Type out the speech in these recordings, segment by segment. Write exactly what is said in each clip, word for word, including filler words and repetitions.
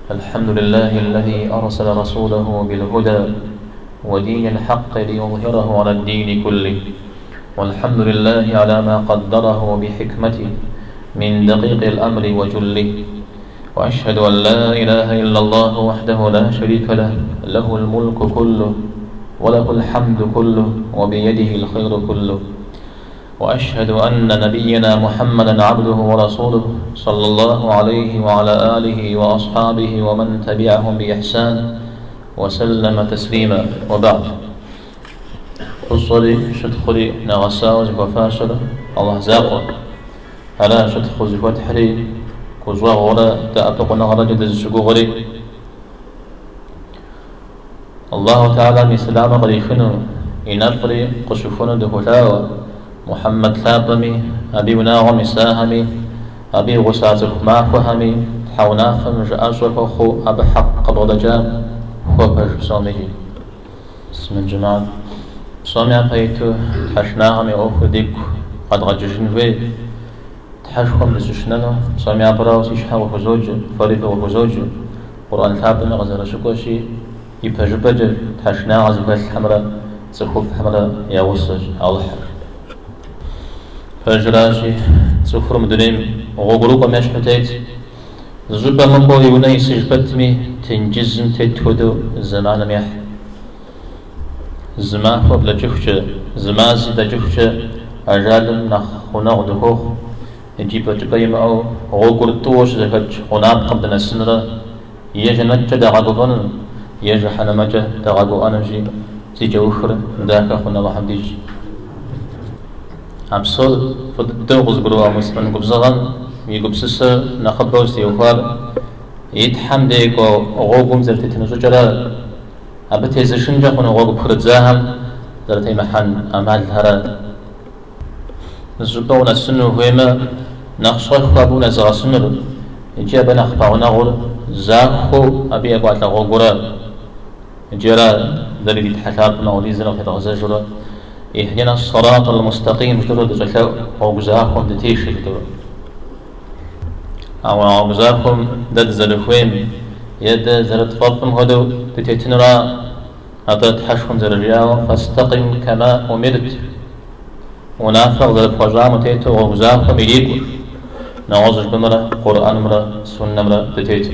الحمد لله الذي أرسل رسوله بالهدى ودين الحق ليظهره على الدين كله، والحمد لله على ما قدره بحكمته من دقيق الأمر وجله. وأشهد أن لا إله إلا الله وحده لا شريك له، له الملك كله وله الحمد كله وبيده الخير كله. وأشهد أن نبينا محمدا عبده ورسوله صلى الله عليه وعلى آله وأصحابه ومن تبعهم بإحسان وسلم تسليما. وبعد، الصلي شتخلي نغساوز وفاشل الله زاقه ألا شتخوز وتحري كوزوا غلا تأبق نغرجد الزقوغري الله تعالى مسلام غريخنو إنفري قشفون دهولاو محمد ثابمي أبي وناغم ساهمي أبي غساتك ما فهمي حوناخم جأشرف خو أب حق قبل جام هو بج صومه اسم الجماعة صومي أبيتو تحشناهم يغوف ديك قد غججن في تحشكم بزشنانو صومي أبراو سيشحا وخزوج فريق وخزوج قرآن ثابمي غزر شكوشي يبجبج تحشنا غزبال الحمراء تخوف حمراء يغسج الله فجراشي سفر مدنيم غوغروق مشحتيت زبا من بو يوني سجبتمي تنجزم تتودو زمان ميح زمان فبلا جفشة زمازي دا جفشة أجالم نخونا غدخوخ يجيب جبايم أو غوغر توش زكاج غنام قبل السنرة يجنج دا غاقوغن يجحنا مجا دا غاقو أنجي زيجا وخر داكا خونا الله حمديج أمسل فدوغز بروا مسلم قبزغن يقبسس نخبوس يوفار يتحم ديكو غوغم زرتي تنزو جرا أبتي زشنجا خون غوغ بخرزاهم زرتي محن أمال هرا زبونا السنو هيما نخشخ أبونا زغسنر يجيب نخباونا غور زاخو أبي أقوات لغوغورا جرا ذلك تحتابنا وليزنا في الغزاجرا اهدنا الصراط المستقيم جرد زكاو وغزاكم دتيش جرد أو غزاكم دد زلفويم يد زرت فضم هدو تتتنرا أطرت حشكم زرجاو فاستقم كما أمرت ونافق زلف وجام تيتو وغزاكم إليكو نعوزش بمرا قرآن مرا سنة مرا تتيتو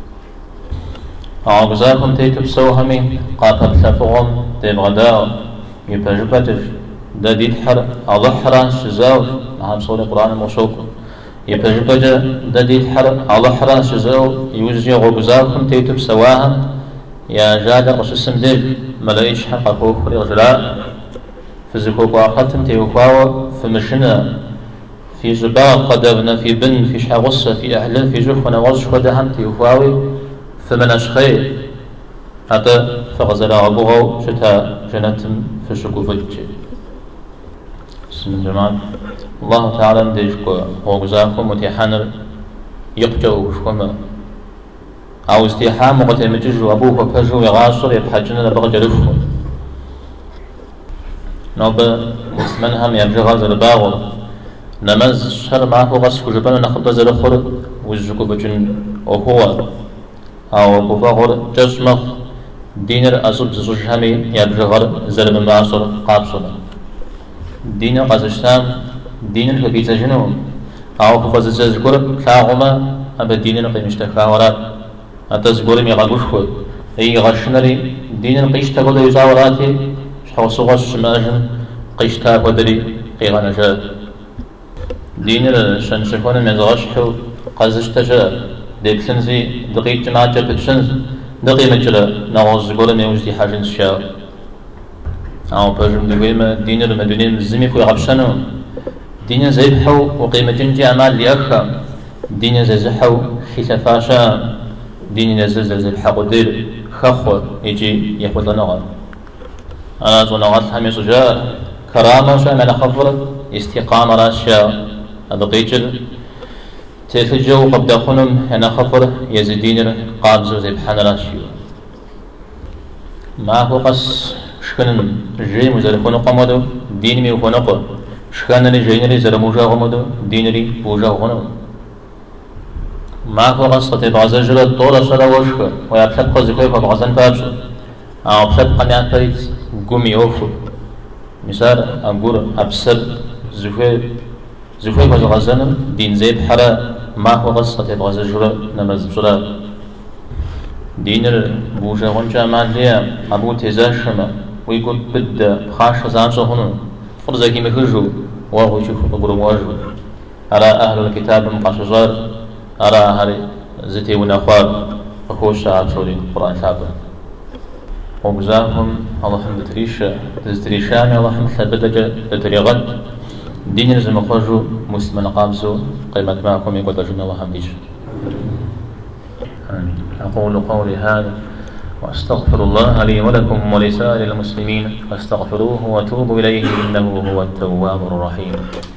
أو غزاكم تيتو بسوهمي قاقب تلفغم تبغداو يبجبتش دا ديد حر الله حرا شزاو نعم صور القرآن الموشوك يبجبج دا ديد حر الله حرا شزاو يوزي غوغزاكم تيتب سواها يا جادا قصصم ديل ملايش حقا كوخري غجلاء فزكوك وآخاتم تيوكواو في مشنا في جبال قدبنا في بن في شاغصة في أهل في جفنا وزش ودهم تيوكواوي في من أشخير هذا فغزل أبوه شتا جنتم في شكوفج بسم الجمال الله تعالى نديشكو وغزاكم وتيحانر يقجو شكوما أو استيحام وقتل مججو أبوه فجو يغاشر يبحجنا لبغ جرفه نوبة مسمنهم يبجو غازر باغر نمز شر معه غسكو جبان نخب زرخور وزكو بجن وهو أو بفاغر جسمخ دينر أصب زوج همي يبجغر زرب معصر قابصر دينر قزشتام دينر كبيت جنوم أو كفز ززقر كلاغما أبا دينر قيمشتكا ورات أتزقر ميغاقوشكو أي غشنري دينر قيشتا قد يزاوراتي شحوصو غش ماجن قيشتا قدري قيغانا جاد دينر شنشكونا ميزغشحو قزشتا ديبسنزي دقيق جماعة جابتشنز دقي مجرى نغوز قولة ميوجدي حاجة الشاو أو بجم دقيمة دينر مدونين مزمي كوي غبشانو دينر زيبحو وقيمة جنجي أعمال ليأخا دينر زيزحو خلافاشا دينر زيزحا قدير خخو يجي يحوض لنغا أنا زو نغات حمي سجاء كرامة شا من خفر استقامة راشا أدقيجر تيفجو قبل خنم هنا خفر يزيدين قابزو زي بحان راشيو ما هو قص شكن جي مزرفون قمدو دين مي وخنقو شكن لي جينري زرموجا غمدو دينري بوجا غنو ما هو قصة بعض الجلد طول شلا وشك ويبحث قزقه فبعضن بابش أو بحث قناة بيت قومي أوفو مثال أقول أبسل زفاف زفاف الغزن دين زيد حرا ما هو قصة بعض الجلد نمز بجلد دين البوجة ونجا ماليا أبو تزاشما ويقول بد خاش زانشا هنا فرزاكي مخجو وهو يشوف أقول واجو على أهل الكتاب مقاشجار على أهل زتي ونخوار فخوش عبشوري قرآن شعبه وبزاهم الله حمد تريشا تزتريشاني الله حمد ثبتك تتريغد دين نزم خرجو مسلم قامسو قيمة معكم يقول بجن الله حمديش أقول قولي هذا وأستغفر الله لي ولكم ولسائر المسلمين فاستغفروه وتوبوا إليه إنه هو التواب الرحيم.